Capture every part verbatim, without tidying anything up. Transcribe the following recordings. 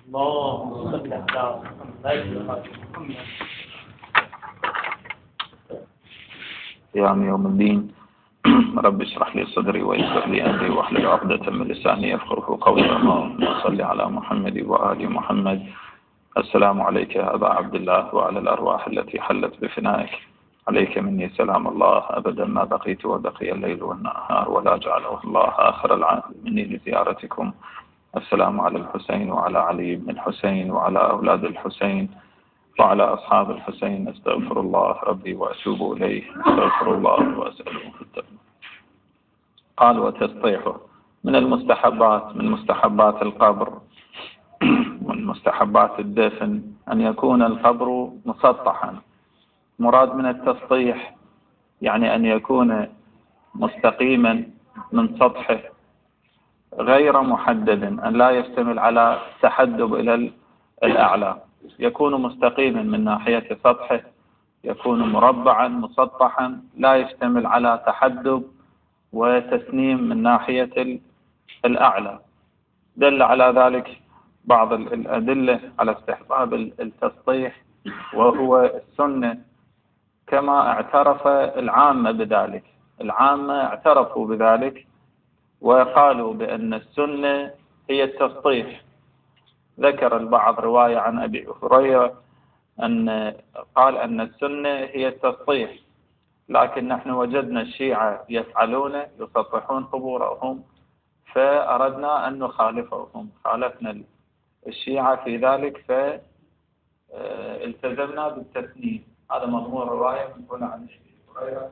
اللهم صل على محمد. قيام يوم الدين. رب اشرح لي صدري ويسر لي أمري واحلل عقدة من لساني يفقهوا قولي. اللهم صل على محمد وآل محمد. السلام عليك يا أبا عبد الله وعلى الأرواح التي حلت بفنائك. عليك مني سلام الله أبدا ما بقيت وبقي الليل والنهار ولا جعله الله آخر العام مني لزيارتكم. السلام على الحسين وعلى علي بن الحسين وعلى أولاد الحسين وعلى أصحاب الحسين. أستغفر الله ربي وأتوب إليه. أستغفر الله وأسأله في التوبة. قال وتسطيحه من المستحبات من مستحبات القبر من مستحبات الدفن أن يكون القبر مسطحا. مراد من التسطيح يعني أن يكون مستقيما من سطحه غير محدد، أن لا يشتمل على تحدب إلى الأعلى، يكون مستقيما من ناحية سطحه، يكون مربعا مسطحا لا يشتمل على تحدب وتسنيم من ناحية الأعلى. دل على ذلك بعض الأدلة على استحباب التسطيح وهو السنة، كما اعترف العامة بذلك. العامة اعترفوا بذلك وقالوا بأن السنة هي التسطيح. ذكر البعض رواية عن أبي هريرة أن قال أن السنة هي التسطيح، لكن نحن وجدنا الشيعة يفعلون يسطحون قبورهم فأردنا أن نخالفهم، خالفنا الشيعة في ذلك فالتزمنا بالتسنيم. هذا مضمون رواية من هنا عن أبي هريرة.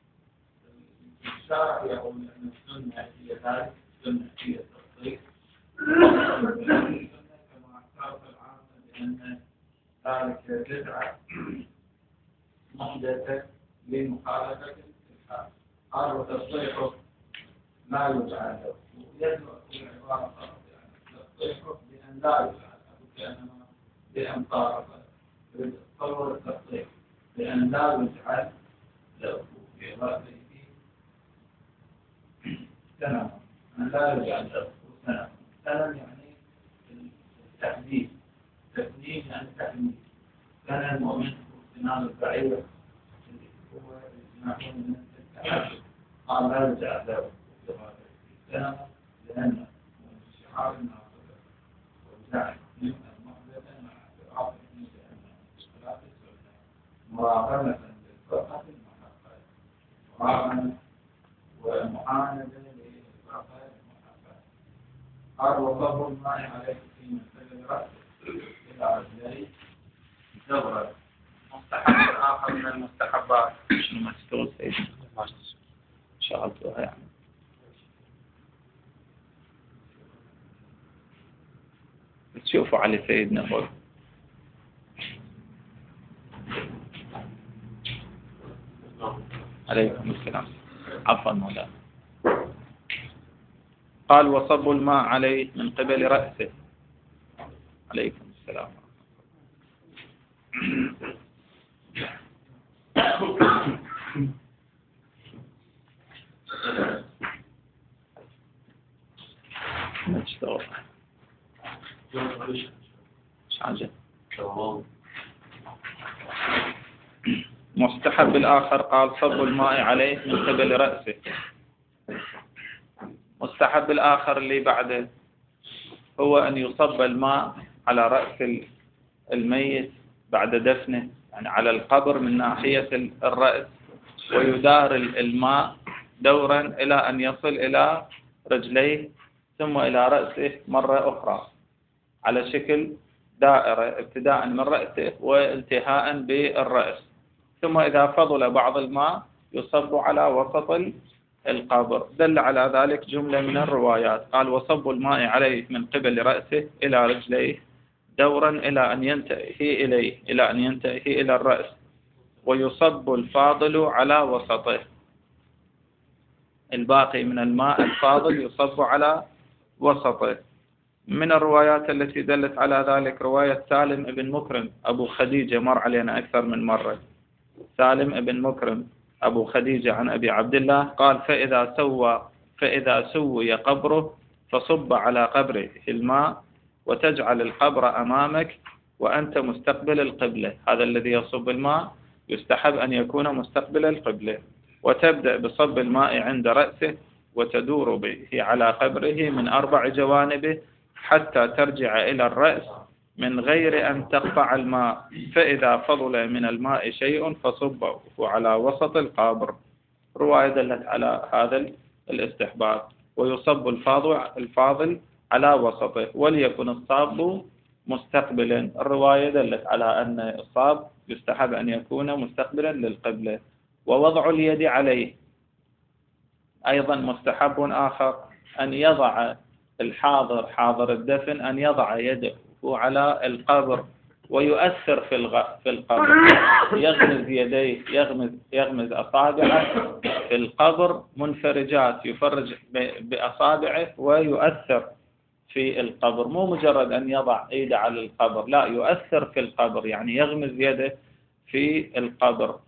الشارع يقول أن السنة هي ذلك، السنة هي التصديق، كما اعترف العامة بأن ذلك بدعة محدثة لمخالفة الحال. قال وتصديقه لا يجعل له، يدعو في عبارة تصديقه بأن لا يجعل له، كأنما بأن طارق تصور التصديق بأن لا يجعل له في رأسه سنة، أن لا يجعل له سنة. سنة يعني التحديد، تسنيم يعني تحديد. سنة المؤمن سنان البعير هو يجمعون من التحديد. قال لا يجعل له في رأسه سنة لأنه من الشعار الناصرة والجعل من المحدثة مع اعتراف بأنه اختلاف السنة مراقبة للفرقة المحققة، مراقبة ومعاندة للفرقة المحققة. قال وصب الماء عليه في مثل رأسه إلى رجليه دورا. مستحب آخر من المستحبات شنو مستوى سيدنا شغلتها يعني تشوفوا على سيدنا هو عليكم السلام. عفوا مولانا. قال وصب الماء عليه من قبل رأسه. عليكم السلام. نشتغل حاجة. مستحب الآخر قال صب الماء عليه من قبل رأسه. مستحب الآخر اللي بعده هو أن يصب الماء على رأس الميت بعد دفنه، يعني على القبر من ناحية الرأس، ويدار الماء دورا إلى أن يصل إلى رجليه ثم إلى رأسه مرة أخرى على شكل دائرة، ابتداء من رأسه وانتهاء بالرأس. ثم إذا فضل بعض الماء يصب على وسط القبر. دل على ذلك جملة من الروايات. قال وصب الماء عليه من قبل رأسه إلى رجليه دورا إلى أن ينتهي إليه إلى أن ينتهي إلى الرأس، ويصب الفاضل على وسطه. الباقي من الماء الفاضل يصب على وسطه. من الروايات التي دلت على ذلك رواية سالم بن مكرم أبو خديجة، مر علينا أكثر من مرة. سالم بن مكرم أبو خديجة عن أبي عبد الله قال فإذا سوى فإذا سوي قبره فصب على قبره الماء وتجعل القبر أمامك وأنت مستقبل القبلة. هذا الذي يصب الماء يستحب أن يكون مستقبل القبلة، وتبدأ بصب الماء عند رأسه وتدور به على قبره من أربع جوانبه حتى ترجع إلى الرأس من غير أن تقطع الماء، فإذا فضل من الماء شيء فصبه على وسط القبر. رواية دلت على هذا الاستحباب. ويصب الفاضل على وسطه وليكن الصاب مستقبلا. الرواية دلت على أن الصاب يستحب أن يكون مستقبلا للقبلة. ووضع اليد عليه أيضا مستحب آخر، أن يضع الحاضر حاضر الدفن أن يضع يده على القبر ويؤثر في الغ... في القبر، يغمز يديه يغمز يغمز أصابعه في القبر منفرجات، يفرج ب... بأصابعه ويؤثر في القبر، مو مجرد أن يضع يده على القبر، لا، يؤثر في القبر، يعني يغمز يده في القبر.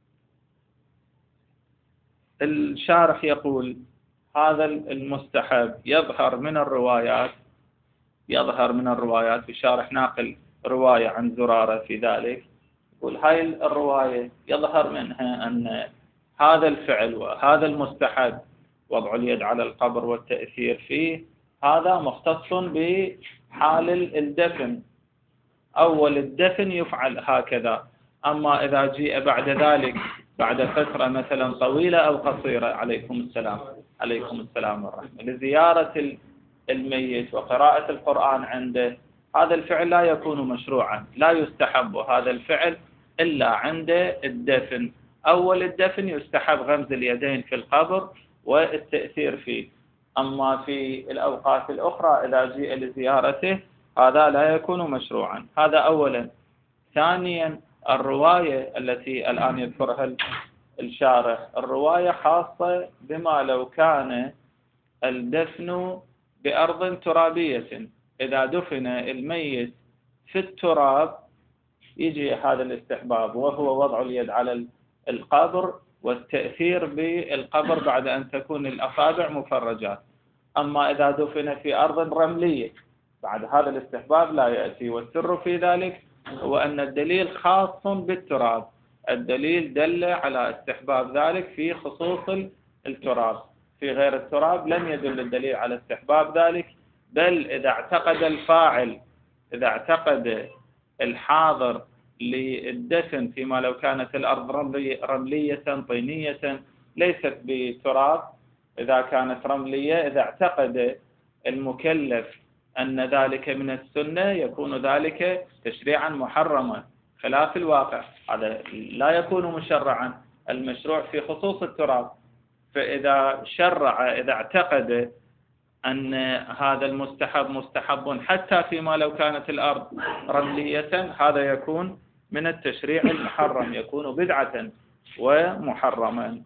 الشارح يقول هذا المستحب يظهر من الروايات يظهر من الروايات في شارح ناقل رواية عن زرارة في ذلك، يقول هاي الرواية يظهر منها أن هذا الفعل وهذا المستحب وضع اليد على القبر والتأثير فيه هذا مختص بحال الدفن. أول الدفن يفعل هكذا، أما إذا جيء بعد ذلك بعد فترة مثلا طويلة أو قصيرة عليكم السلام عليكم السلام والرحمة لزيارة الميت وقراءة القرآن عنده، هذا الفعل لا يكون مشروعا، لا يستحب هذا الفعل إلا عند الدفن. أول الدفن يستحب غمز اليدين في القبر والتأثير فيه، أما في الأوقات الأخرى إذا جيء لزيارته هذا لا يكون مشروعا. هذا أولا. ثانيا الرواية التي الآن يذكرها الشارح، الرواية خاصة بما لو كان الدفن بأرض ترابية، إذا دفن الميت في التراب يجي هذا الاستحباب، وهو وضع اليد على القبر والتأثير بالقبر بعد أن تكون الأصابع مفرجات. أما إذا دفن في أرض رملية بعد هذا الاستحباب لا يأتي. والسر في ذلك هو أن الدليل خاص بالتراب، الدليل دل على استحباب ذلك في خصوص التراب، في غير التراب لم يدل الدليل على استحباب ذلك. بل إذا اعتقد الفاعل إذا اعتقد الحاضر للدفن فيما لو كانت الأرض رملية طينية ليست بتراب، إذا كانت رملية إذا اعتقد المكلف أن ذلك من السنة يكون ذلك تشريعا محرما خلاف الواقع، هذا لا يكون مشرعا، المشروع في خصوص التراب. فإذا شرع إذا اعتقد أن هذا المستحب مستحب حتى فيما لو كانت الأرض رملية هذا يكون من التشريع المحرم، يكون بدعة ومحرما.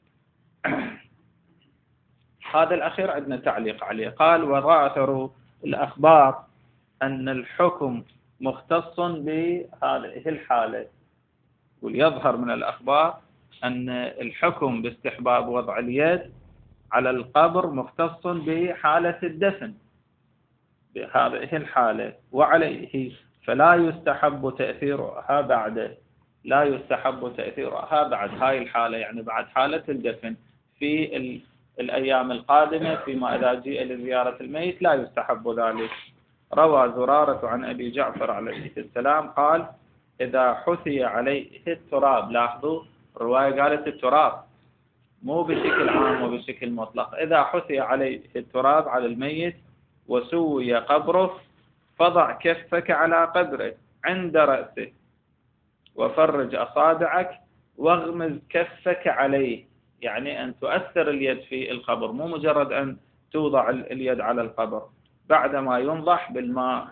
هذا الأخير عندنا تعليق عليه، قال وظاهر الأخبار أن الحكم مختص بهذه الحالة. ويظهر من الأخبار أن الحكم باستحباب وضع اليد على القبر مختص بحالة الدفن بهذه الحالة، وعليه فلا يستحب تأثيرها بعده لا يستحب تأثيرها بعد هاي الحالة، يعني بعد حالة الدفن. في الأيام القادمة فيما إذا جيء لزيارة الميت لا يستحب ذلك. روى زرارة عن أبي جعفر عليه السلام قال إذا حثي عليه التراب، لاحظوا الرواية قالت التراب مو بشكل عام وبشكل مطلق، إذا حثي عليه التراب على الميت وسوي قبره فضع كفك على قبره عند رأسه وفرج أصابعك واغمز كفك عليه، يعني أن تؤثر اليد في القبر، مو مجرد أن توضع اليد على القبر بعدما ينضح بالماء.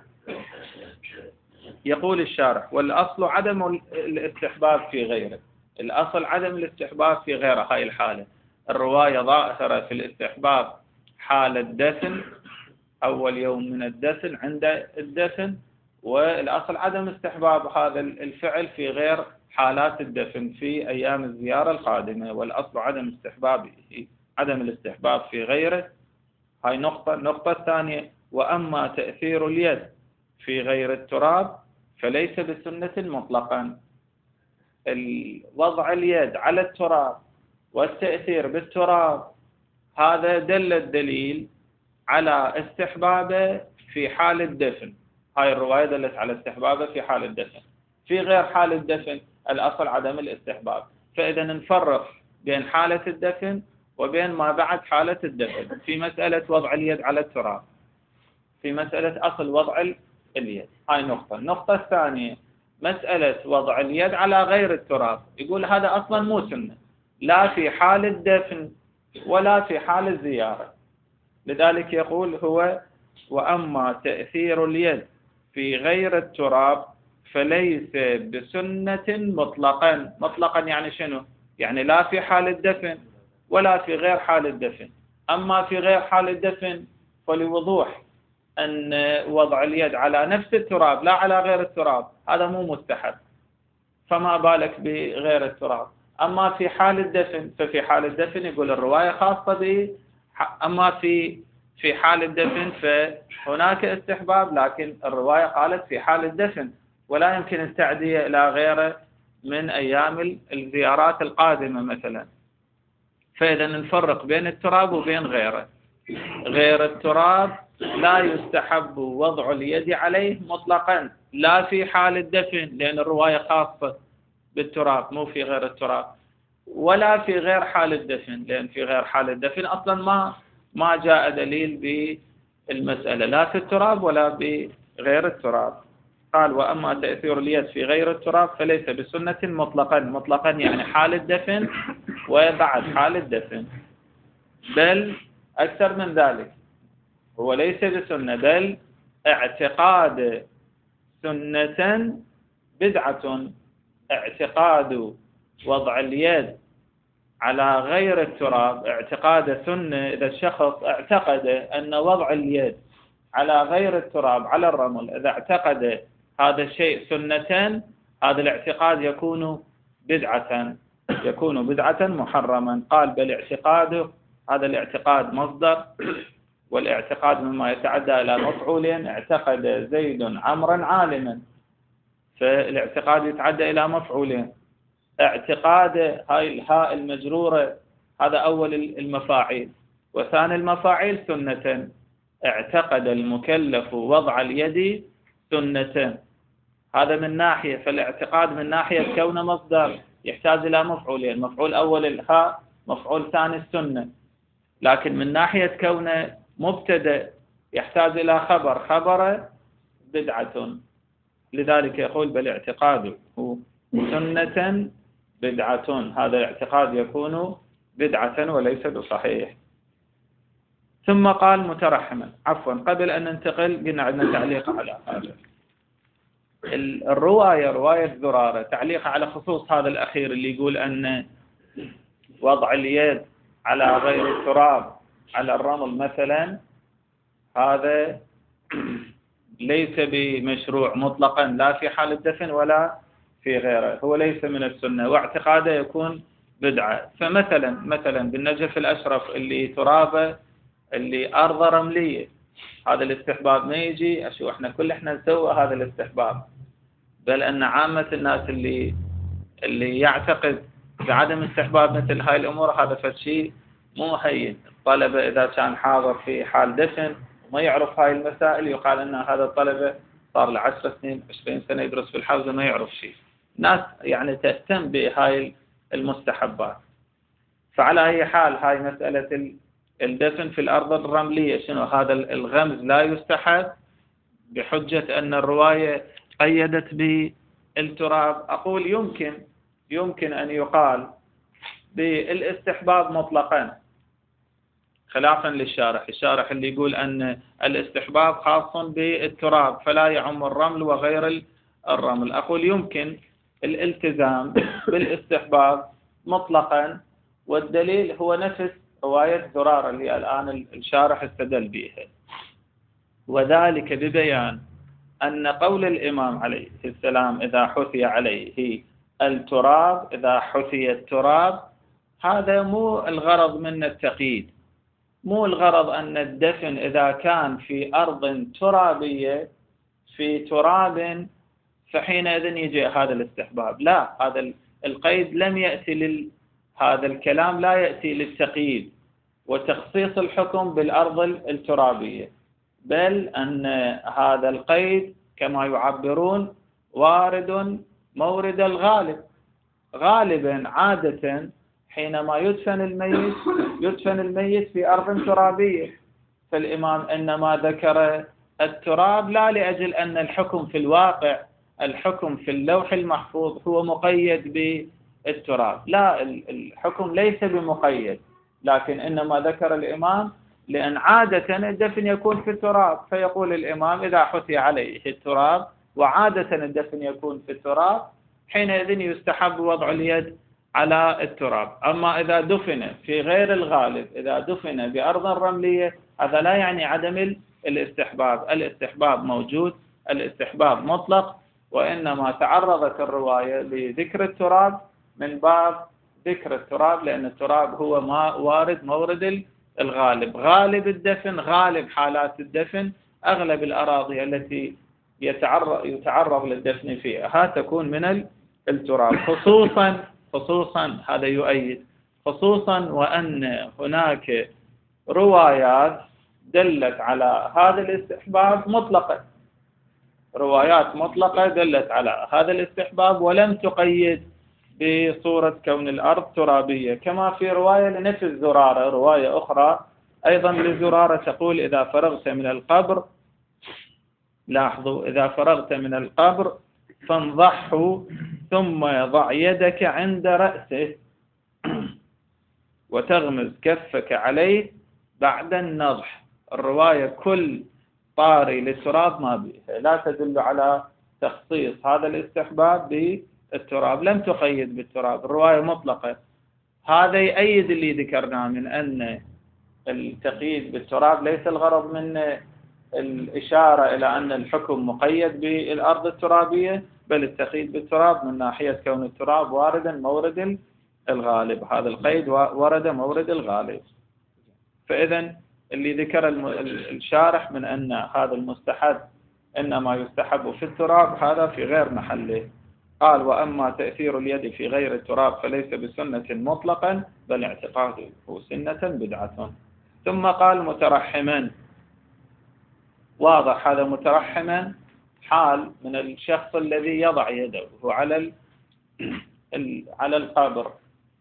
يقول الشارح والأصل عدم الاستحباب في غيره، الأصل عدم الاستحباب في غيره. هاي الحالة الرواية ظاهرة في الاستحباب حال الدفن، أول يوم من الدفن عند الدفن، والأصل عدم استحباب هذا الفعل في غير حالات الدفن في أيام الزيارة القادمة، والأصل عدم استحبابه عدم الاستحباب في غيره. هاي نقطة. النقطة الثانية وأما تأثير اليد في غير التراب فليس بسنة مطلقا. وضع اليد على التراب والتأثير بالتراب هذا دل الدليل على استحبابه في حال الدفن. هاي الرواية دلت على استحبابه في حال الدفن. في غير حال الدفن الأصل عدم الاستحباب. فإذا نفرق بين حالة الدفن وبين ما بعد حالة الدفن في مسألة وضع اليد على التراب، في مسألة أصل وضع اليد. هاي نقطة. النقطة الثانية مسألة وضع اليد على غير التراب، يقول هذا أصلا مو سنة لا في حال الدفن ولا في حال الزيارة. لذلك يقول هو وأما تأثير اليد في غير التراب فليس بسنة مطلقا. مطلقا يعني شنو؟ يعني لا في حال الدفن ولا في غير حال الدفن. أما في غير حال الدفن فلوضوح أن وضع اليد على نفس التراب لا على غير التراب هذا مو مستحب، فما بالك بغير التراب. أما في حال الدفن ففي حال الدفن يقول الرواية خاصة به. أما في في حال الدفن فهناك استحباب، لكن الرواية قالت في حال الدفن ولا يمكن التعدية إلى غيره من أيام الزيارات القادمة مثلا. فإذا نفرق بين التراب وبين غيره. غير التراب لا يستحب وضع اليد عليه مطلقا لا في حال الدفن لأن الرواية خاصة بالتراب مو في غير التراب، ولا في غير حال الدفن لأن في غير حال الدفن أصلا ما ما جاء دليل بالمسألة لا في التراب ولا بغير التراب. قال وأما تأثير اليد في غير التراب فليس بسنة مطلقا. مطلقا يعني حال الدفن وبعد حال الدفن، بل أكثر من ذلك هو ليس بسنة بل اعتقاد سنة بدعة. اعتقاد وضع اليد على غير التراب اعتقاد سنة. إذا الشخص اعتقد أن وضع اليد على غير التراب على الرمل إذا اعتقد هذا الشيء سنة هذا الاعتقاد يكون بدعة يكون بدعة محرما. قال بل اعتقاده هذا الاعتقاد مصدر، والاعتقاد مما يتعدى إلى مفعولين. اعتقد زيد عمرا عالما فالاعتقاد يتعدى إلى مفعولين. اعتقاد هاي الهاء المجرورة هذا أول المفاعيل، وثاني المفاعيل سنة. اعتقد المكلف وضع اليد سنة هذا من ناحية. فالاعتقاد من ناحية كونه مصدر يحتاج إلى مفعولين، مفعول أول الهاء مفعول ثاني السنة. لكن من ناحية كونه مبتدأ يحتاج إلى خبر خبر بدعة. لذلك يقول بل اعتقاده سنة بدعة. هذا الاعتقاد يكون بدعة وليس بصحيح. ثم قال مترحما. عفوا قبل أن ننتقل قلنا عندنا تعليق على هذا الرواية رواية زرارة تعليق على خصوص هذا الأخير اللي يقول أن وضع اليد على غير التراب على الرمل مثلا هذا ليس بمشروع مطلقا لا في حال الدفن ولا في غيره. هو ليس من السنة واعتقاده يكون بدعة. فمثلا مثلا بالنجف الأشرف اللي ترابه اللي أرض رملية هذا الاستحباب ما يجي أشو احنا كل احنا نسوي هذا الاستحباب، بل أن عامة الناس اللي اللي يعتقد بعدم استحباب مثل هاي الأمور هذا فشي مو هين. الطلبة إذا كان حاضر في حال دفن وما يعرف هاي المسائل يقال أن هذا الطلبة صار له عشر سنين عشرين سنة يدرس في الحوزة ما يعرف شيء. ناس يعني تهتم بهاي المستحبات. فعلى أي حال هاي مسألة الدفن في الأرض الرملية شنو هذا الغمز لا يستحب بحجة أن الرواية قيدت بالتراب. أقول يمكن يمكن أن يقال بالاستحباب مطلقا خلافا للشارح. الشارح اللي يقول أن الاستحباب خاص بالتراب فلا يعم الرمل وغير الرمل. أقول يمكن الالتزام بالاستحباب مطلقا، والدليل هو نفس رواية زرارة اللي الآن الشارح استدل بها، وذلك ببيان أن قول الإمام عليه السلام إذا حثي عليه التراب إذا حثي التراب هذا مو الغرض من التقييد. مو الغرض أن الدفن إذا كان في أرض ترابية في تراب فحينئذ يجي هذا الاستحباب. لا، هذا القيد لم يأتي لل... هذا الكلام لا يأتي للتقييد وتخصيص الحكم بالأرض الترابية، بل أن هذا القيد كما يعبرون وارد مورد الغالب. غالبا عادة حينما يدفن الميت يدفن الميت في أرض ترابية، فالإمام إنما ذكر التراب لا لأجل أن الحكم في الواقع، الحكم في اللوح المحفوظ هو مقيد بالتراب، لا، الحكم ليس بمقيد، لكن إنما ذكر الإمام لأن عادة الدفن يكون في التراب، فيقول الإمام إذا حثي عليه التراب وعادة الدفن يكون في التراب حينئذ يستحب وضع اليد على التراب. أما إذا دفن في غير الغالب، إذا دفن بأرض رملية، هذا لا يعني عدم الاستحباب، الاستحباب موجود، الاستحباب مطلق، وإنما تعرضت الرواية لذكر التراب من باب ذكر التراب لأن التراب هو ما وارد مورد الغالب. غالب الدفن، غالب حالات الدفن، أغلب الأراضي التي يتعرض, يتعرض للدفن فيها تكون من التراب، خصوصا خصوصا هذا يؤيد خصوصا وأن هناك روايات دلت على هذا الاستحباب مطلقة، روايات مطلقة دلت على هذا الاستحباب ولم تقيد بصورة كون الأرض ترابية، كما في رواية لنفس الزرارة، رواية أخرى أيضا لزرارة تقول إذا فرغت من القبر، لاحظوا، إذا فرغت من القبر فانضحه ثم ضع يدك عند رأسه وتغمز كفك عليه بعد النضح. الرواية كل طاري للتراب ما بها، لا تدل على تخصيص هذا الاستحباب بالتراب، لم تقيد بالتراب، الرواية مطلقة. هذا يؤيد اللي ذكرناه من أن التقييد بالتراب ليس الغرض من الإشارة إلى أن الحكم مقيد بالأرض الترابية، بل التقييد بالتراب من ناحية كون التراب واردا مورد الغالب، هذا القيد ورد مورد الغالب. فإذا اللي ذكر الشارح من أن هذا المستحب إنما يستحب في التراب هذا في غير محله. قال وأما تأثير اليد في غير التراب فليس بسنة مطلقا بل اعتقاده سنة بدعة. ثم قال مترحما، واضح هذا مترحما حال من الشخص الذي يضع يده على على القبر.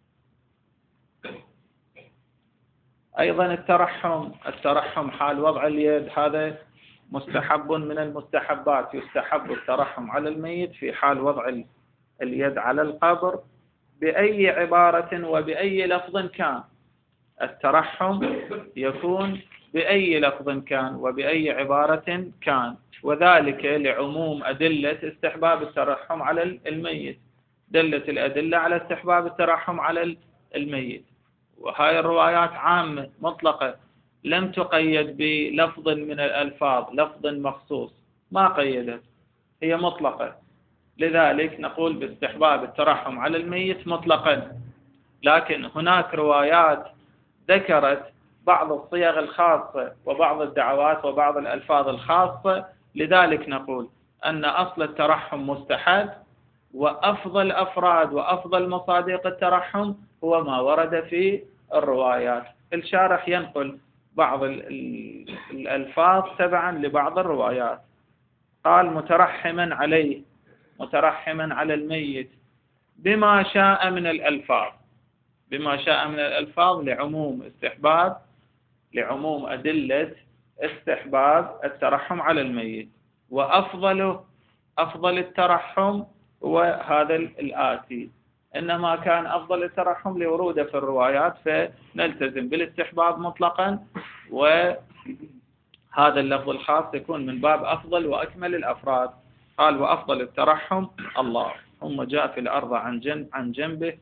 أيضا الترحم، الترحم حال وضع اليد هذا مستحب من المستحبات، يستحب الترحم على الميت في حال وضع اليد على القبر بأي عبارة وبأي لفظ كان، الترحم يكون بأي لفظ كان وبأي عبارة كان، وذلك لعموم أدلة استحباب الترحم على الميت، دلت الأدلة على استحباب الترحم على الميت، وهاي الروايات عامة مطلقة لم تقيد بلفظ من الألفاظ، لفظ مخصوص ما قيدت، هي مطلقة، لذلك نقول باستحباب الترحم على الميت مطلقا. لكن هناك روايات ذكرت بعض الصيغ الخاصة وبعض الدعوات وبعض الألفاظ الخاصة، لذلك نقول أن أصل الترحم مستحب، وأفضل أفراد وأفضل مصادق الترحم هو ما ورد في الروايات. الشارح ينقل بعض الألفاظ تبعا لبعض الروايات. قال مترحما عليه، مترحما على الميت بما شاء من الألفاظ، بما شاء من الألفاظ لعموم استحباب، لعموم أدلة استحباب الترحم على الميت. وأفضله، أفضل الترحم هو هذا الآتي، إنما كان أفضل الترحم لوروده في الروايات فنلتزم بالاستحباب مطلقا، وهذا اللفظ الخاص يكون من باب أفضل وأكمل الأفراد. قال وأفضل الترحم الله ثم جاء في الأرض عن جنب عن جنبه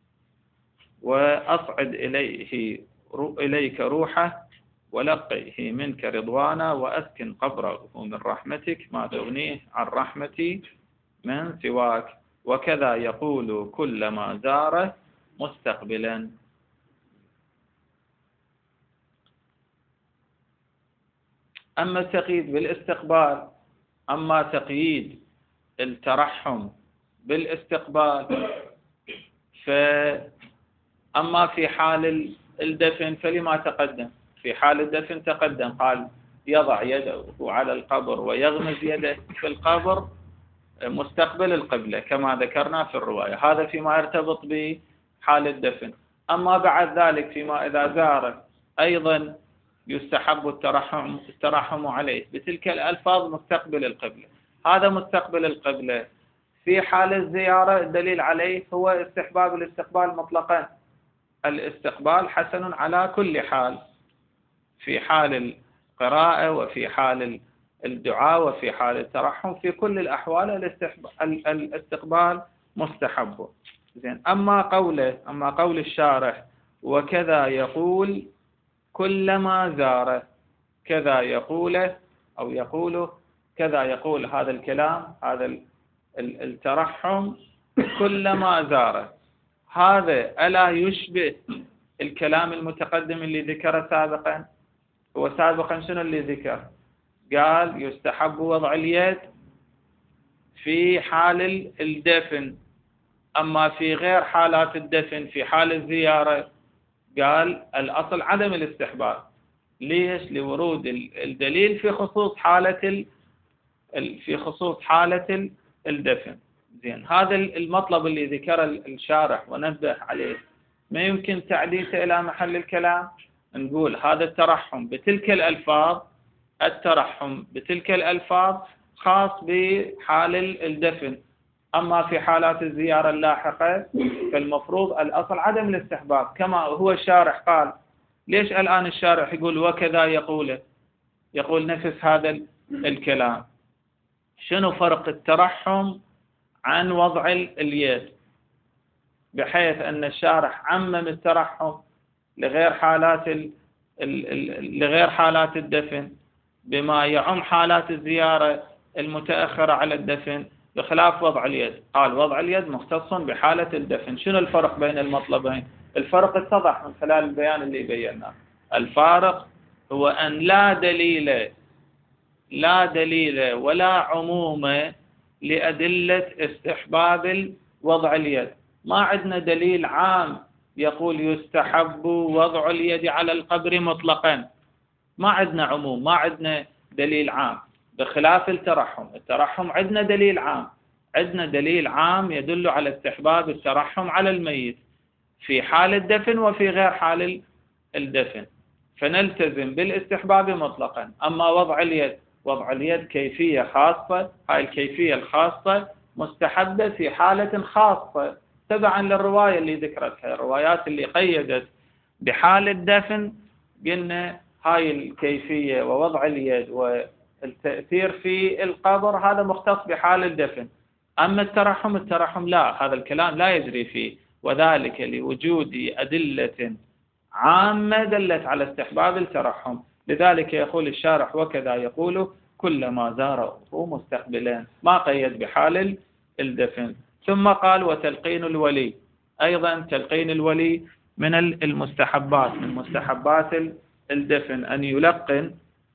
وأصعد إليه إليك روحه ولقيه منك رضوانا وأسكن قبره من رحمتك ما تغنيه عن رحمتي من سواك وكذا يقول كلما زاره مستقبلا. أما التقييد بالاستقبال أما تقييد الترحم بالاستقبال، فأما في حال الدفن فلما تقدم. في حال الدفن تقدم قال يضع يده على القبر ويغمز يده في القبر مستقبل القبلة كما ذكرنا في الرواية. هذا فيما يرتبط بحال الدفن. أما بعد ذلك فيما إذا زار أيضا يستحب الترحم, الترحم عليه بتلك الألفاظ مستقبل القبلة. هذا مستقبل القبلة في حال الزيارة الدليل عليه هو استحباب الاستقبال مطلقا. الاستقبال حسن على كل حال، في حال القراءة وفي حال الدعاء وفي حال الترحم، في كل الأحوال الاستقبال مستحب. زين. أما قوله أما قول الشارح وكذا يقول كلما زاره، كذا يقوله أو يقوله كذا يقول هذا الكلام، هذا الترحم كلما زاره، هذا ألا يشبه الكلام المتقدم اللي ذكره سابقا؟ هو سابقا شنو اللي ذكر؟ قال يستحب وضع اليد في حال الدفن، أما في غير حالات الدفن في حال الزيارة قال الأصل عدم الاستحباب. ليش؟ لورود الدليل في خصوص حالة في خصوص حالة الدفن. زين. هذا المطلب اللي ذكره الشارح ونبه عليه ما يمكن تعديته إلى محل الكلام. نقول هذا الترحم بتلك الألفاظ، الترحم بتلك الألفاظ خاص بحال الدفن، أما في حالات الزيارة اللاحقة فالمفروض الأصل عدم الاستحباب كما هو الشارح قال. ليش الآن الشارح يقول وكذا يقوله، يقول نفس هذا الكلام؟ شنو فرق الترحم عن وضع اليد، بحيث أن الشارح عمم الترحم لغير حالات ال ال لغير حالات الدفن بما يعم حالات الزيارة المتأخرة على الدفن، بخلاف وضع اليد. قال وضع اليد مختص بحالة الدفن. شنو الفرق بين المطلبين؟ الفرق اتضح من خلال البيان اللي بيناه. الفارق هو أن لا دليل لا دليل ولا عموم لأدلة استحباب وضع اليد. ما عندنا دليل عام يقول يستحب وضع اليد على القبر مطلقا، ما عندنا عموم، ما عندنا دليل عام، بخلاف الترحم. الترحم عندنا دليل عام، عندنا دليل عام يدل على استحباب الترحم على الميت في حال الدفن وفي غير حال الدفن، فنلتزم بالاستحباب مطلقا. أما وضع اليد، وضع اليد كيفية خاصة، هاي الكيفية الخاصة مستحبة في حالة خاصة تبعا للرواية اللي ذكرتها. الروايات اللي قيدت بحال الدفن قلنا هاي الكيفية ووضع اليد والتأثير في القبر هذا مختص بحال الدفن. أما الترحم الترحم لا، هذا الكلام لا يجري فيه، وذلك لوجود أدلة عامة دلت على استحباب الترحم. لذلك يقول الشارح وكذا يقول كلما زاره مستقبلا، ما قيد بحال الدفن. ثم قال وتلقين الولي، أيضا تلقين الولي من المستحبات، من مستحبات الدفن أن يلقن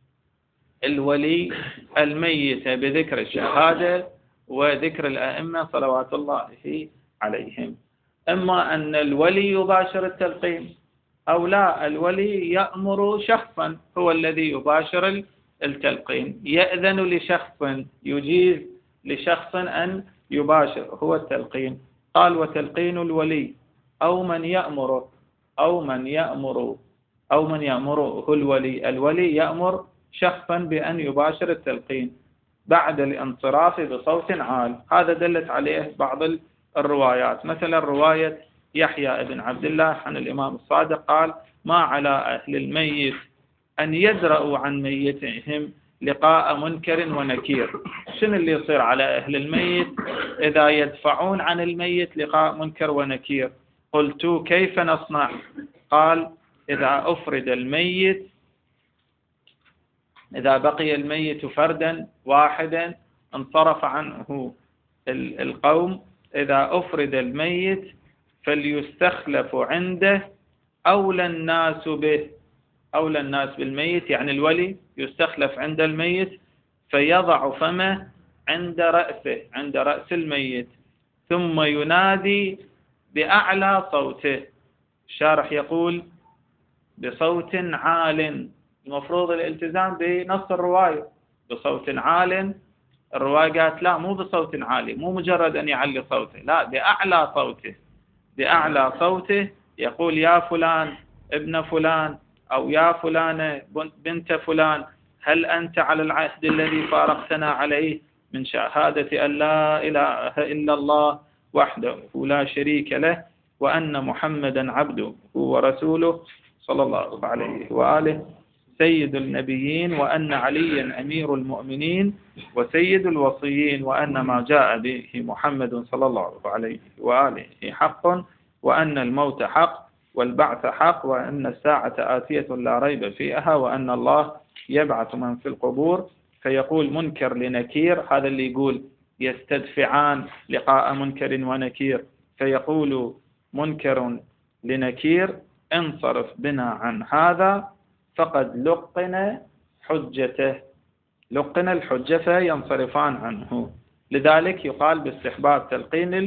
الولي الميت بذكر الشهادة وذكر الأئمة صلوات الله عليهم. إما أن الولي يباشر التلقين أو لا، الولي يأمر شخصا هو الذي يباشر التلقين، يأذن لشخص، يجيز لشخص أن يباشر هو التلقين. قال وتلقين الولي أو من يأمر أو من يأمر أو من يأمره الولي، الولي يأمر شخصا بأن يباشر التلقين بعد الانصراف بصوت عال. هذا دلت عليه بعض الروايات، مثلا رواية يحيى بن عبد الله عن الإمام الصادق قال ما على أهل الميت أن يدرأوا عن ميتهم لقاء منكر ونكير. شنو اللي يصير على أهل الميت إذا يدفعون عن الميت لقاء منكر ونكير؟ قلت كيف نصنع؟ قال إذا أفرد الميت، إذا بقي الميت فردا واحدا انصرف عنه القوم، إذا أفرد الميت فليستخلف عنده أولى الناس به، أولى الناس بالميت يعني الولي يستخلف عند الميت فيضع فمه عند رأسه عند رأس الميت، ثم ينادي بأعلى صوته. الشارح يقول بصوت عال، المفروض الالتزام بنص الرواية بصوت عال. الرواية قالت لا، مو بصوت عالي، مو مجرد أن يعلي صوته، لا، بأعلى صوته بأعلى صوته يقول يا فلان ابن فلان أو يا فلانة بنت فلان، هل أنت على العهد الذي فارقتنا عليه من شهادة أن لا إله إلا الله وحده لا شريك له وأن محمدا عبده ورسوله صلى الله عليه وآله سيد النبيين، وأن عليا أمير المؤمنين وسيد الوصيين، وأن ما جاء به محمد صلى الله عليه وآله حق، وأن الموت حق والبعث حق، وأن الساعة آتية لا ريب فيها، وأن الله يبعث من في القبور. فيقول منكر لنكير، هذا اللي يقول يستدفعان لقاء منكر ونكير، فيقول منكر لنكير انصرف بنا عن هذا فقد لقن حجته، لقن الحجة فينصرفان عنه. لذلك يقال باستحباب تلقين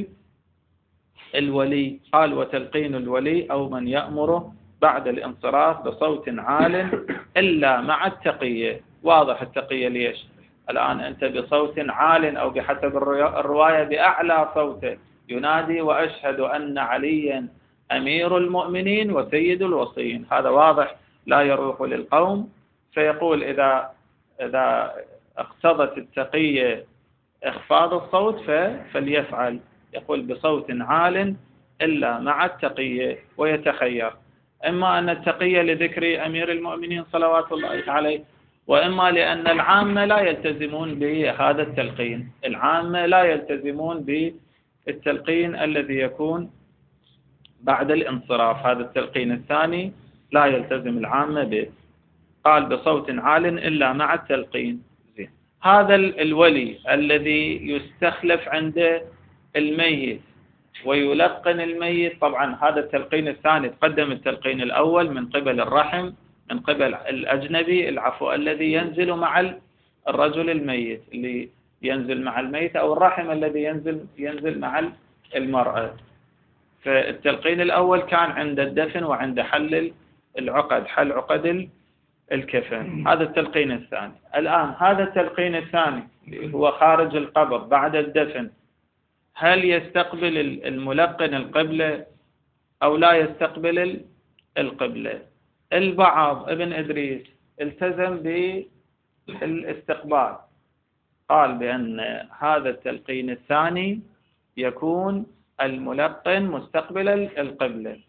الولي. قال وتلقين الولي أو من يأمره بعد الانصراف بصوت عال إلا مع التقية. واضح التقية ليش؟ الآن أنت بصوت عال أو بحسب الرواية بأعلى صوته ينادي وأشهد أن عليا أمير المؤمنين وسيد الوصيين، هذا واضح لا يروح للقوم. فيقول إذا إذا اقتضت التقية إخفاض الصوت فليفعل، يقول بصوت عال إلا مع التقية، ويتخير إما أن التقية لذكر أمير المؤمنين صلوات الله عليه، وإما لأن العامة لا يلتزمون بهذا التلقين، العامة لا يلتزمون بالتلقين الذي يكون بعد الانصراف، هذا التلقين الثاني لا يلتزم العامة به. قال بصوت عال إلا مع التلقين. زين. هذا الولي الذي يستخلف عند الميت ويلقن الميت، طبعا هذا التلقين الثاني تقدم التلقين الأول من قبل الرحم، من قبل الأجنبي العفو الذي ينزل مع الرجل الميت، اللي ينزل مع الميت، أو الرحم الذي ينزل ينزل مع المرأة. فالتلقين الأول كان عند الدفن وعند حل العقد، حل عقد الكفن، هذا التلقين الثاني. الآن هذا التلقين الثاني هو خارج القبر بعد الدفن، هل يستقبل الملقن القبلة أو لا يستقبل القبلة؟ البعض ابن إدريس التزم بالاستقبال، قال بأن هذا التلقين الثاني يكون الملقن مستقبل القبلة،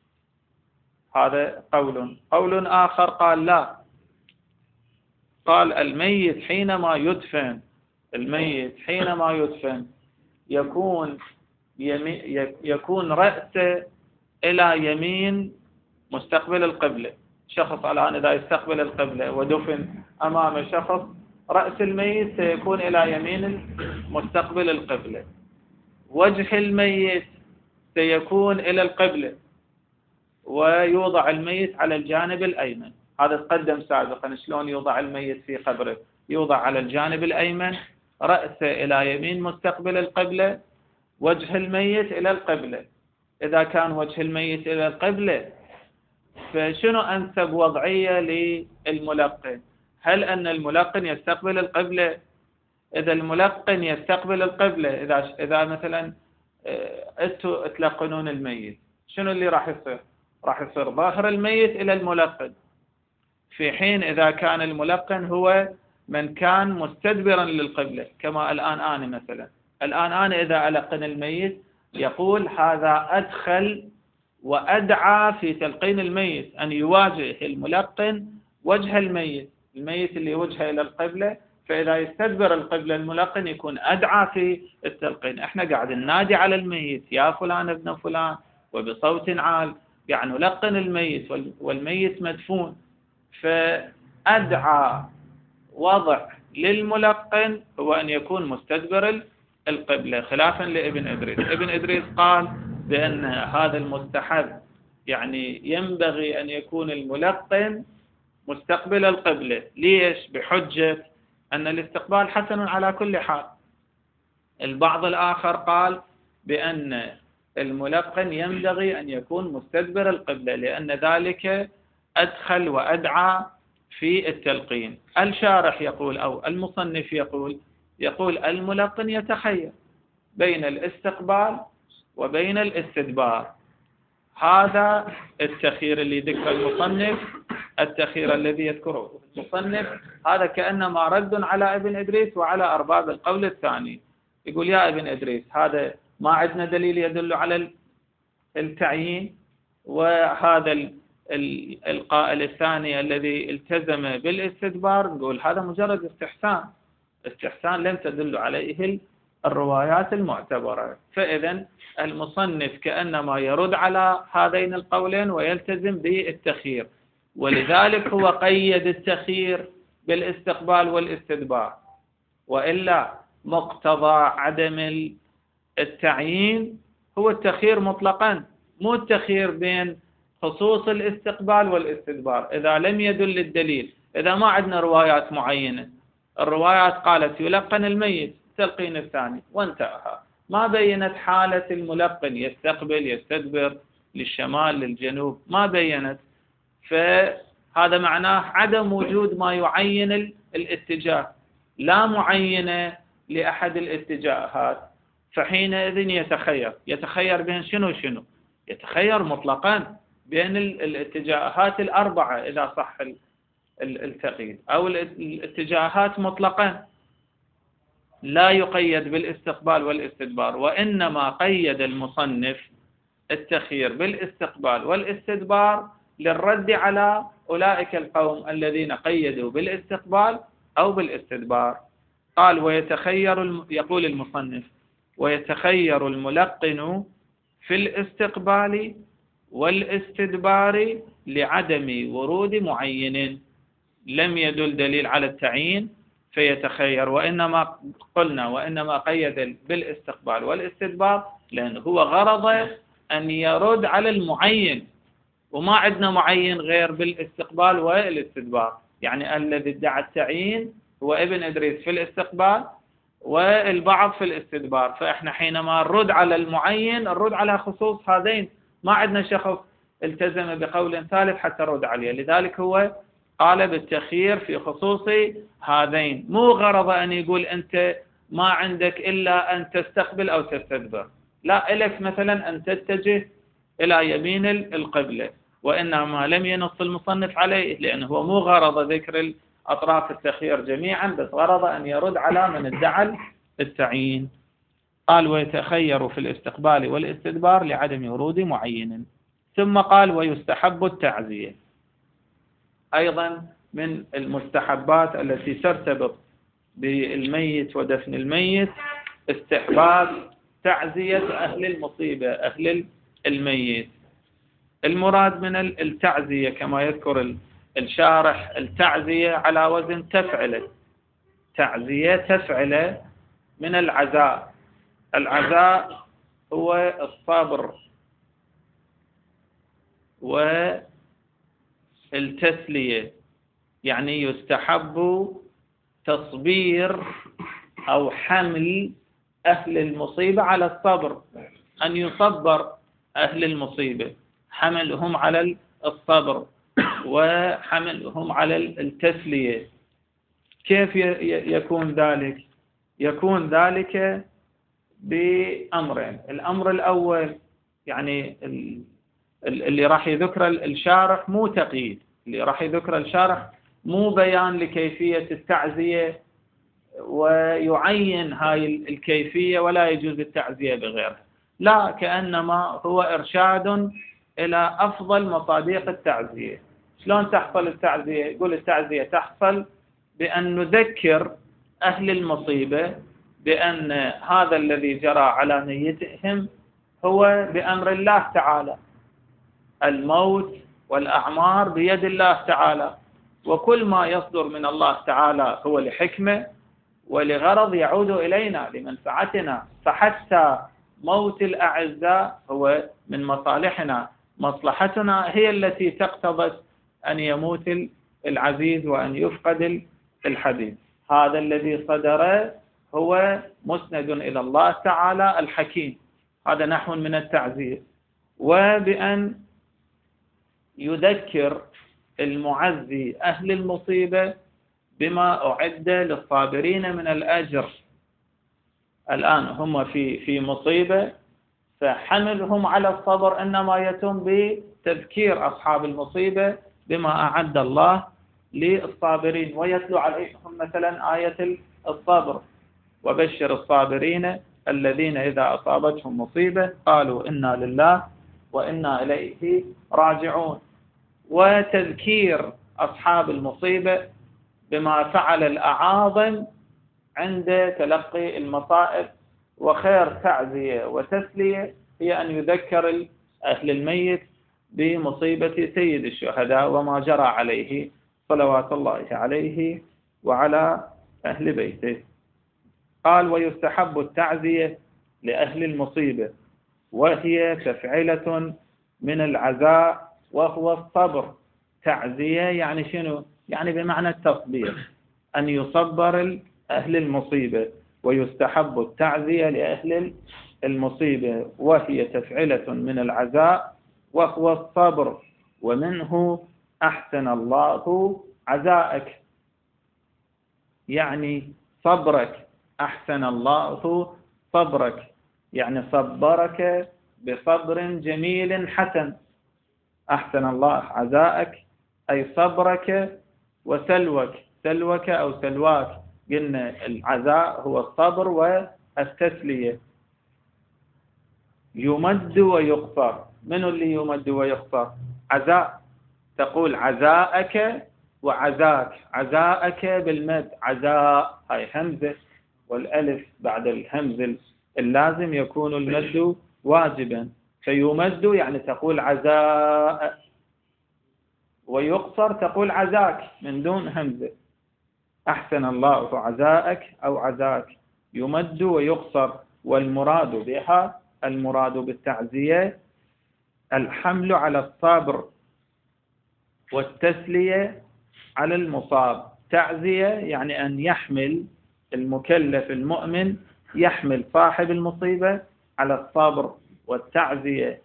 هذا قول. قول آخر قال لا، قال الميت حينما يدفن الميت حينما يدفن يكون يكون رأسه إلى يمين مستقبل القبلة. شخص الآن إذا يستقبل القبلة ودفن أمام شخص، رأس الميت سيكون إلى يمين مستقبل القبلة، وجه الميت سيكون إلى القبلة، ويوضع الميت على الجانب الأيمن. هذا تقدم سابقا شلون يوضع الميت في قبره، يوضع على الجانب الأيمن، رأسه إلى يمين مستقبل القبلة، وجه الميت إلى القبلة. إذا كان وجه الميت إلى القبلة فشنو أنسب وضعية للملقن؟ هل أن الملقن يستقبل القبلة؟ إذا الملقن يستقبل القبلة، إذا إذا مثلا أنتوا تلقنون الميت، شنو اللي راح يصير؟ راح يصير ظاهر الميت إلى الملقن، في حين إذا كان الملقن هو من كان مستدبرا للقبلة، كما الآن أنا مثلا الآن أنا إذا ألقن الميت يقول هذا أدخل وأدعى في تلقين الميت أن يواجه الملقن وجه الميت، الميت اللي وجهه إلى القبلة، فإذا يستدبر القبلة الملقن يكون أدعى في التلقين. احنا قاعد ننادي على الميت يا فلان ابن فلان وبصوت عال، يعني نلقن الميت والميت مدفون، فأدعى وضع للملقن هو أن يكون مستدبر القبلة، خلافا لابن إدريس. ابن إدريس قال بأن هذا المستحب، يعني ينبغي أن يكون الملقن مستقبل القبلة. ليش؟ بحجة أن الاستقبال حسن على كل حال. البعض الآخر قال بأن الملقن ينبغي أن يكون مستدبر القبلة لأن ذلك أدخل وأدعى في التلقين. الشارح يقول أو المصنف يقول يقول الملقن يتخير بين الاستقبال وبين الاستدبار. هذا التخيير اللي ذكر المصنف، التخيير الذي يذكره المصنف هذا كأنما رد على ابن إدريس وعلى أرباب القول الثاني. يقول يا ابن إدريس هذا ما عندنا دليل يدل على التعيين، وهذا القائل الثاني الذي التزم بالاستدبار نقول هذا مجرد استحسان، استحسان لم تدل عليه الروايات المعتبرة. فإذا المصنف كأنما يرد على هذين القولين ويلتزم بالتخيير، ولذلك هو قيد التخيير بالاستقبال والاستدبار، وإلا مقتضى عدم التعيين هو التخيير مطلقا، مو التخيير بين خصوص الاستقبال والاستدبار. إذا لم يدل الدليل، إذا ما عندنا روايات معينة، الروايات قالت يلقن الميت التلقين الثاني وانتهى، ما بينت حالة الملقن يستقبل يستدبر للشمال للجنوب، ما بينت، فهذا معناه عدم وجود ما يعين الاتجاه، لا معينة لأحد الاتجاهات، فحينئذ يتخير يتخير بين شنو شنو يتخير مطلقا بين الاتجاهات الأربعة إذا صح التقييد، أو الاتجاهات مطلقا لا يقيد بالاستقبال والاستدبار. وإنما قيد المصنف التخيير بالاستقبال والاستدبار للرد على أولئك القوم الذين قيدوا بالاستقبال أو بالاستدبار. قال ويتخير، يقول المصنف ويتخير الملقن في الاستقبال والاستدبار لعدم ورود معين لم يدل دليل على التعيين فيتخير. وإنما قلنا وإنما قيد بالاستقبال والاستدبار لأنه هو غرض أن يرد على المعين، وما عندنا معين غير بالاستقبال والاستدبار. يعني الذي ادعى التعيين هو ابن إدريس في الاستقبال والبعض في الاستدبار، فإحنا حينما نرد على المعين نرد على خصوص هذين، ما عندنا شخص التزم بقول ثالث حتى نرد عليه. لذلك هو قال بالتخيير في خصوص هذين، مو غرض أن يقول أنت ما عندك إلا أن تستقبل أو تستدبر، لا، إلك مثلا أن تتجه إلى يمين القبلة، وإنما لم ينص المصنف عليه لأنه هو مو غرض ذكر أطراف التخيير جميعا، بس غرض أن يرد على من ادعى التعيين. قال ويتخير في الاستقبال والاستدبار لعدم ورود معين. ثم قال ويستحب التعزية، أيضا من المستحبات التي ترتبط بالميت ودفن الميت استحباب تعزية أهل المصيبة أهل الميت. المراد من التعزية كما يذكر الشارح التعزية على وزن تفعله، تعزية تفعله من العزاء. العزاء هو الصبر والتسلية، يعني يستحب تصبير أو حمل أهل المصيبة على الصبر، أن يصبر أهل المصيبة، حملهم على الصبر وحملهم على التسلية. كيف يكون ذلك؟ يكون ذلك بأمرين. الأمر الأول يعني اللي راح يذكر الشارح مو تقييد، اللي راح يذكر الشارح مو بيان لكيفية التعزية ويعين هاي الكيفية ولا يجوز التعزية بغيرها، لا، كأنما هو إرشاد إلى أفضل مصادق التعزية. شلون تحصل التعزية؟ يقول التعزية تحصل بأن نذكر أهل المصيبة بأن هذا الذي جرى على ميتهم هو بأمر الله تعالى، الموت والأعمار بيد الله تعالى، وكل ما يصدر من الله تعالى هو لحكمة ولغرض يعود إلينا لمنفعتنا، فحتى موت الأعزاء هو من مصالحنا، مصلحتنا هي التي تقتضي أن يموت العزيز وأن يفقد الحبيب. هذا الذي صدر هو مسند إلى الله تعالى الحكيم. هذا نحو من التعزية. وبأن يذكر المعزي أهل المصيبة بما أعد للصابرين من الأجر. الآن هم في في مصيبة، فحملهم على الصبر إنما يتم بتذكير أصحاب المصيبة بما أعد الله للصابرين، ويتلو عليهم مثلا آية الصبر: وبشر الصابرين الذين إذا أصابتهم مصيبة قالوا إنا لله وإنا إليه راجعون. وتذكير أصحاب المصيبة بما فعل الأعاظم عند تلقي المصائب. وخير تعزية وتسلية هي أن يذكر أهل الميت بمصيبة سيد الشهداء وما جرى عليه صلوات الله عليه وعلى أهل بيته. قال: ويستحب التعزية لأهل المصيبة، وهي تفعلة من العزاء وهو الصبر. تعزية يعني شنو؟ يعني بمعنى التصبير، أن يصبر أهل المصيبة. ويستحب التعزية لأهل المصيبة، وهي تفعلة من العزاء وهو الصبر، ومنه أحسن الله عزاءك، يعني صبرك. أحسن الله صبرك يعني صبرك بصبر جميل حسن. أحسن الله عزاءك أي صبرك وسلوك. سلوك أو سلواك، قلنا العزاء هو الصبر والتسلية. يمد ويقصر. من اللي يمد ويقصر؟ عزاء. تقول عزاءك وعزاك. عزاءك بالمد، عزاء هاي همزة، والألف بعد الهمز اللازم يكون المد واجبا، فيمد يعني تقول عزاء. ويقصر تقول عزاك من دون همزة. أحسن الله عزاءك أو عزاك. يمد ويقصر. والمراد بها، المراد بالتعزية الحمل على الصبر والتسلية على المصاب. تعزية يعني أن يحمل المكلف المؤمن، يحمل صاحب المصيبة على الصبر والتعزية.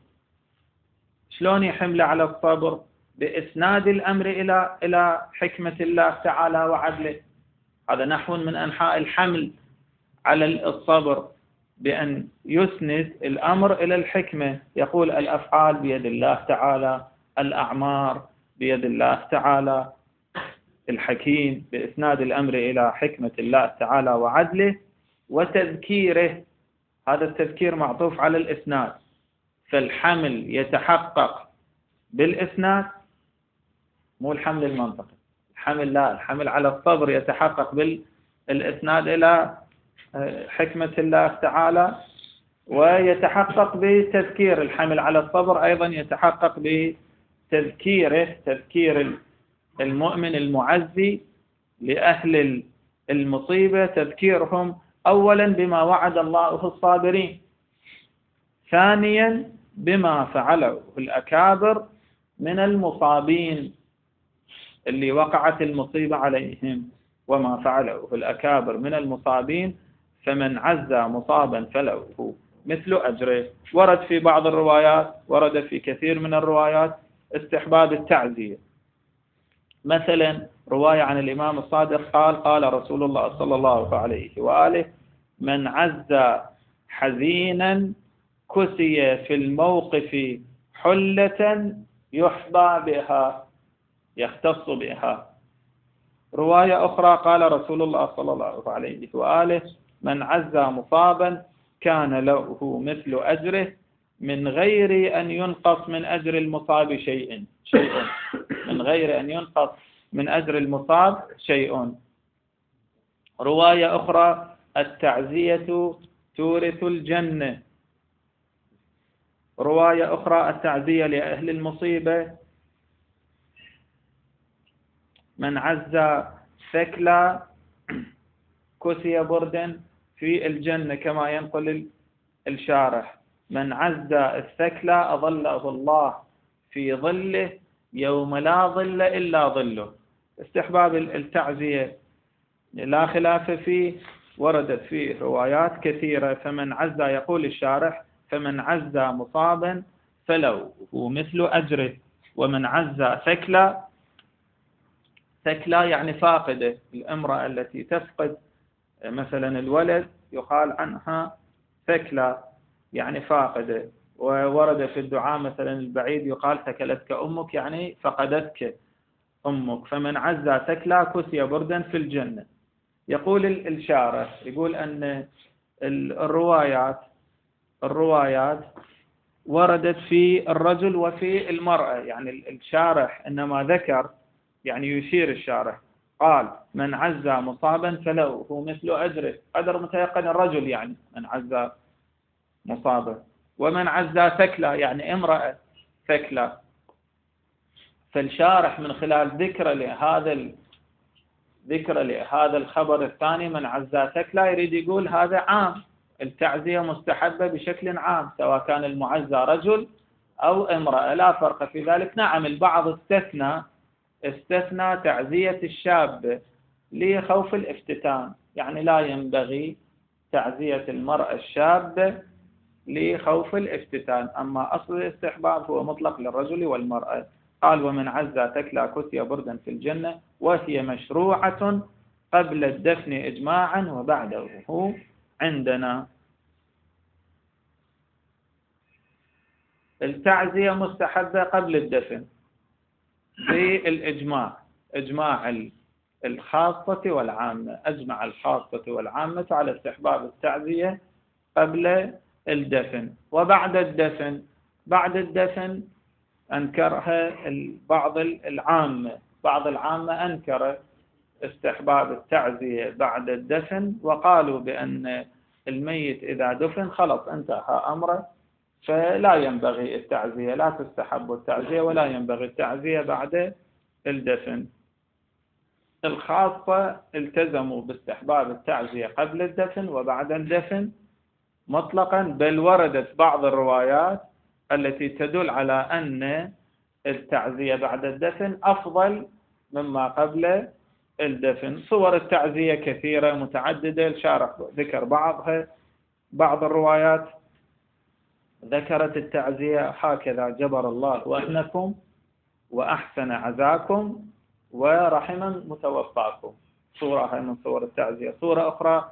شلون يحمل على الصبر؟ بإسناد الأمر إلى إلى حكمة الله تعالى وعدله. هذا نحو من أنحاء الحمل على الصبر، بأن يسند الأمر إلى الحكمة. يقول الأفعال بيد الله تعالى، الأعمار بيد الله تعالى الحكيم، بإسناد الأمر إلى حكمة الله تعالى وعدله وتذكيره. هذا التذكير معطوف على الإسناد، فالحمل يتحقق بالإسناد، مو الحمل المنطقي. الحمل لا، الحمل على الصبر يتحقق بالإسناد إلى حكمة الله تعالى، ويتحقق بتذكير. الحمل على الصبر أيضا يتحقق بتذكيره، تذكير المؤمن المعزي لأهل المصيبة، تذكيرهم أولا بما وعد الله الصابرين، ثانيا بما فعله الأكابر من المصابين اللي وقعت المصيبة عليهم. وما فعله الأكابر من المصابين فمن عزى مصابا فله مثل أجره. ورد في بعض الروايات، ورد في كثير من الروايات استحباب التعزية. مثلا رواية عن الإمام الصادق قال: قال رسول الله صلى الله عليه وآله: من عزى حزينا كسي في الموقف حلة يحظى بها، يختص بها. رواية أخرى قال رسول الله صلى الله عليه وآله: من عزى مصابا كان له مثل أجره من غير أن ينقص من أجر المصاب شيء شيء من غير أن ينقص من أجر المصاب شيء. رواية أخرى: التعزية تورث الجنة. رواية أخرى: التعزية لأهل المصيبة: من عزى ثكلى كسي بردا في الجنة، كما ينقل الشارح: من عزى الثكلى أظله الله في ظله يوم لا ظل إلا ظله. استحباب التعزية لا خلاف فيه، وردت فيه روايات كثيرة. فمن عزى، يقول الشارح، فمن عزى مصابا فله مثل أجره، ومن عزى ثكلى، ثكلى يعني فاقدة، الامرأة التي تفقد مثلا الولد يقال عنها ثكلى يعني فاقدة. وورد في الدعاء مثلا البعيد يقال ثكلتك أمك يعني فقدتك أمك. فمن عزى ثكلى كسي بردا في الجنة. يقول الشارح، يقول أن الروايات الروايات وردت في الرجل وفي المرأة. يعني الشارح إنما ذكر، يعني يشير الشارح، قال من عزى مصابا فله هو مثل أجره، قدر متيقن الرجل يعني من عزى مصابا، ومن عزى ثكلى يعني امرأة ثكلى. فالشارح من خلال ذكر لهذا ذكر لهذا الخبر الثاني من عزى ثكلى يريد يقول هذا عام، التعزية مستحبة بشكل عام سواء كان المعزى رجل أو امرأة، لا فرق في ذلك. نعم البعض استثنى استثنى تعزية الشاب لخوف الافتتان، يعني لا ينبغي تعزية المرأة الشابة لخوف الافتتان، أما أصل الاستحباب هو مطلق للرجل والمرأة. قال ومن عزى ثكلى كسي بردا في الجنة، وهي مشروعة قبل الدفن إجماعا وبعده عندنا. التعزية مستحبة قبل الدفن في الإجماع، إجماع الخاصة والعامة، أجمع الخاصة والعامة على استحباب التعزية قبل الدفن. وبعد الدفن، بعد الدفن أنكرها بعض العامة، بعض العامة أنكر استحباب التعزية بعد الدفن، وقالوا بأن الميت إذا دفن خلص انتهى أمره، فلا ينبغي التعزية، لا تستحب التعزية ولا ينبغي التعزية بعد الدفن. الخاصة التزموا باستحباب التعزية قبل الدفن وبعد الدفن مطلقا، بل وردت بعض الروايات التي تدل على أن التعزية بعد الدفن أفضل مما قبل الدفن. صور التعزية كثيرة متعددة، الشارح ذكر بعضها. بعض الروايات ذكرت التعزية هكذا: جبر الله وأهنكم وأحسن عزاكم ورحم متوفاكم، صورة من صور التعزية. صورة أخرى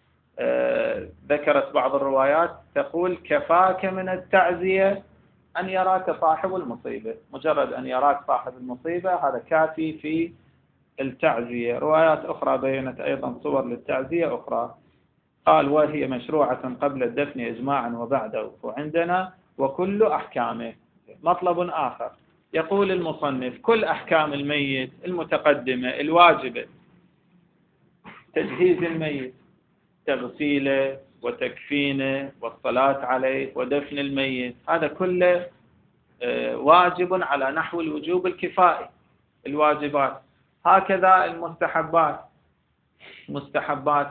آه ذكرت بعض الروايات تقول كفاك من التعزية أن يراك صاحب المصيبة، مجرد أن يراك صاحب المصيبة هذا كافي في التعزية. روايات أخرى بينت أيضا صور للتعزية أخرى. قال وهي مشروعة قبل الدفن إجماعا وبعده عندنا وكل أحكامه. مطلب آخر، يقول المصنف كل أحكام الميت المتقدمة الواجبة، تجهيز الميت، تغسيله وتكفينه والصلاة عليه ودفن الميت، هذا كله واجب على نحو الوجوب الكفائي، الواجبات. هكذا المستحبات، مستحبات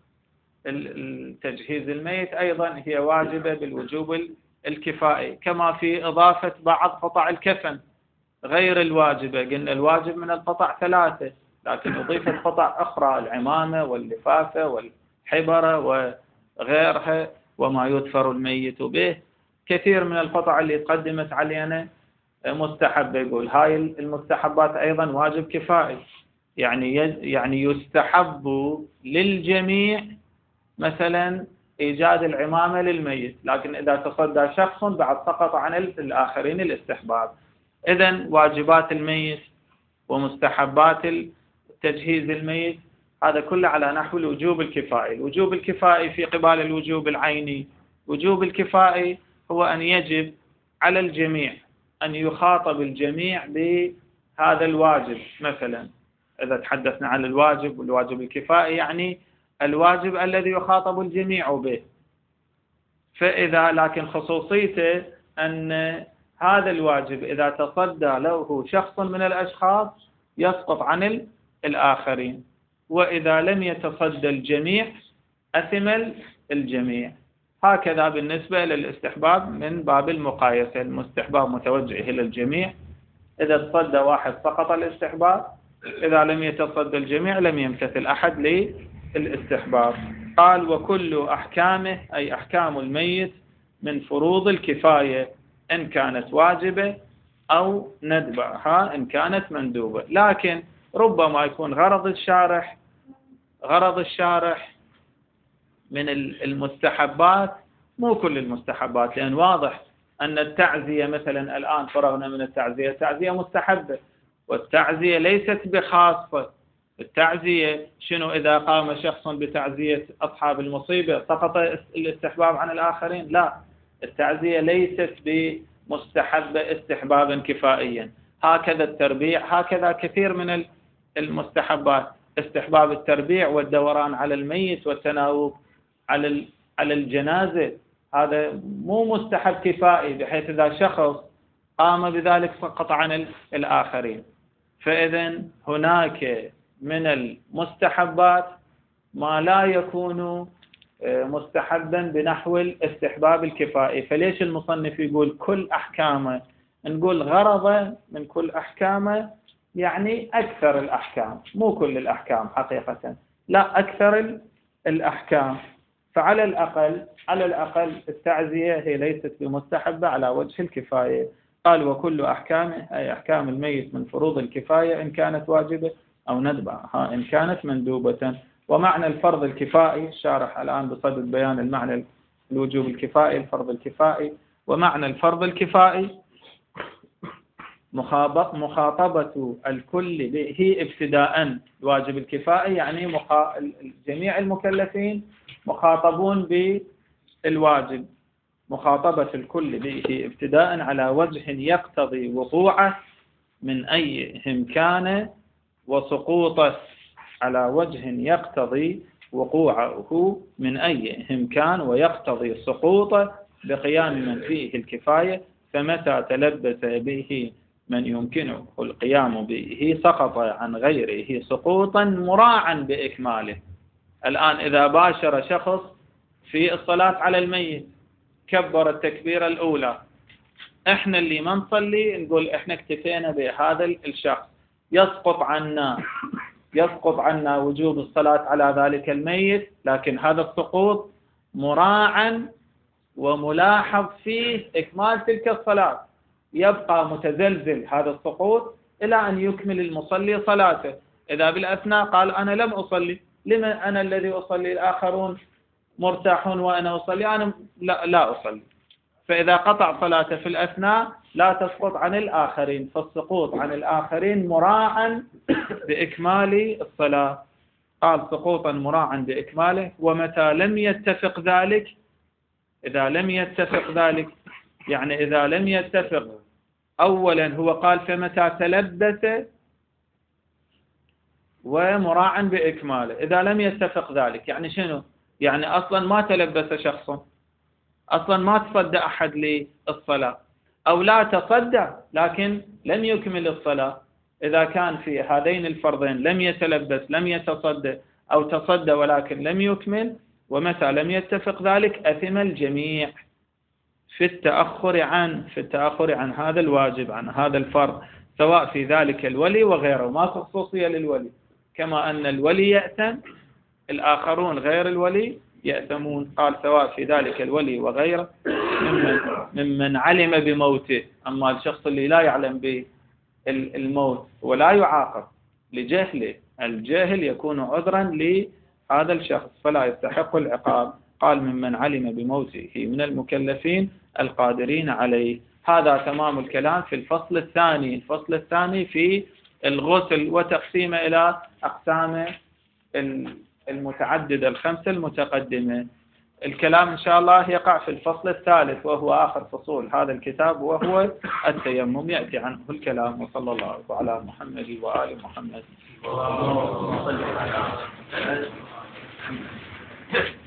التجهيز الميت أيضا هي واجبة بالوجوب الكفائي، كما في إضافة بعض قطع الكفن غير الواجبة. قلنا الواجب من القطع ثلاثة، لكن أضيفت قطع أخرى: العمامة واللفافة والحبرة وغيرها وما يدفر الميت به. كثير من القطع اللي قدمت علينا مستحب، يقول هاي المستحبات أيضا واجب كفائي، يعني يعني يستحب للجميع مثلا إيجاد العمامة للميت، لكن إذا تصدى شخص بعد سقط عن الآخرين الاستحباب. إذن واجبات الميت ومستحبات تجهيز الميت هذا كله على نحو الوجوب الكفائي. الوجوب الكفائي في قبال الوجوب العيني. وجوب الكفائي هو أن يجب على الجميع، أن يخاطب الجميع بهذا الواجب. مثلا إذا تحدثنا عن الواجب والواجب الكفائي يعني الواجب الذي يخاطب الجميع به. فإذا لكن خصوصيته أن هذا الواجب إذا تصدى له شخص من الأشخاص يسقط عن الآخرين، وإذا لم يتصدى الجميع أثم الجميع. هكذا بالنسبة للاستحباب من باب المقايسة، المستحباب متوجه إلى الجميع، إذا تصدى واحد سقط الاستحباب إذا لم يتصدى الجميع لم يمتثل أحد للاستحباب. قال وكل أحكامه أي أحكام الميت من فروض الكفاية إن كانت واجبة أو ندبها إن كانت مندوبة. لكن ربما يكون غرض الشارح غرض الشارح من المستحبات مو كل المستحبات، لأن واضح أن التعزية مثلا الآن فرغنا من التعزية، التعزية مستحبة والتعزية ليست بخاصة. التعزية شنو؟ إذا قام شخص بتعزية أصحاب المصيبة سقط الاستحباب عن الآخرين؟ لا، التعزية ليست بمستحبة استحبابا كفائيا. هكذا التربيع، هكذا كثير من المستحبات، استحباب التربيع والدوران على الميت والتناوب على على الجنازة، هذا مو مستحب كفائي بحيث إذا شخص قام بذلك سقط عن الآخرين. فإذا هناك من المستحبات ما لا يكون مستحبا بنحو الاستحباب الكفائي. فليش المصنف يقول كل أحكامه؟ نقول غرضه من كل أحكامه يعني أكثر الأحكام، مو كل الأحكام حقيقة، لا أكثر الأحكام. فعلى الأقل على الأقل التعزية هي ليست بمستحبة على وجه الكفاية. قال وكل أحكامه أي أحكام الميت من فروض الكفاية إن كانت واجبة أو ندبها إن كانت مندوبة. ومعنى الفرض الكفائي، الشارح الآن بصدد بيان المعنى الوجوب الكفائي الفرض الكفائي. ومعنى الفرض الكفائي مخاطبة الكل به ابتداء. الواجب الكفائي يعني مخا... جميع المكلفين مخاطبون بالواجب، مخاطبة الكل به ابتداء على وجه يقتضي وقوعه من أيهم كان وسقوطه، على وجه يقتضي وقوعه من أيهم كان ويقتضي سقوطه بقيام من فيه الكفاية، فمتى تلبس به من يمكنه القيام به سقط عن غيره سقوطا مراعا بإكماله. الآن إذا باشر شخص في الصلاة على الميت كبر التكبيرة الأولى، إحنا اللي ما نصلي نقول إحنا اكتفينا بهذا الشخص، يسقط عنا يسقط عنا وجوب الصلاة على ذلك الميت، لكن هذا السقوط مراعا وملاحظ فيه إكمال تلك الصلاة، يبقى متزلزل هذا السقوط إلى أن يكمل المصلي صلاته. إذا بالأثناء قال أنا لم أصلي، لما أنا الذي أصلي الآخرون مرتاحون وأنا أصلي، أنا لا, لا أصلي. فإذا قطع صلاته في الأثناء لا تسقط عن الآخرين، فالسقوط عن الآخرين مراعا بإكمال الصلاة. قال سقوطا مراعا بإكماله. ومتى لم يتفق ذلك، إذا لم يتفق ذلك يعني إذا لم يتفق، أولا هو قال فمتى تلبس ومراعا بإكماله، إذا لم يتفق ذلك يعني شنو؟ يعني أصلا ما تلبس شخص، أصلا ما تصدى أحد للصلاة، أو لا تصدى لكن لم يكمل الصلاة. إذا كان في هذين الفرضين لم يتلبس لم يتصدى، أو تصدى ولكن لم يكمل، ومتى لم يتفق ذلك أثم الجميع في التأخر عن في التأخر عن هذا الواجب، عن هذا الفرض، سواء في ذلك الولي وغيره. ما خصوصية للولي، كما أن الولي يأثم الآخرون غير الولي يأثمون. قال سواء في ذلك الولي وغيره ممن, ممن علم بموته. أما الشخص اللي لا يعلم بالموت ولا يعاقب لجهله، الجاهل يكون عذرا لهذا الشخص فلا يستحق العقاب. قال ممن علم بموته من المكلفين القادرين عليه. هذا تمام الكلام في الفصل الثاني. الفصل الثاني في الغسل وتقسيمه إلى أقسام المتعددة الخمسة المتقدمة. الكلام إن شاء الله يقع في الفصل الثالث وهو آخر فصول هذا الكتاب، وهو التيمم، يأتي عنه الكلام. وصلى الله على محمد وآل محمد.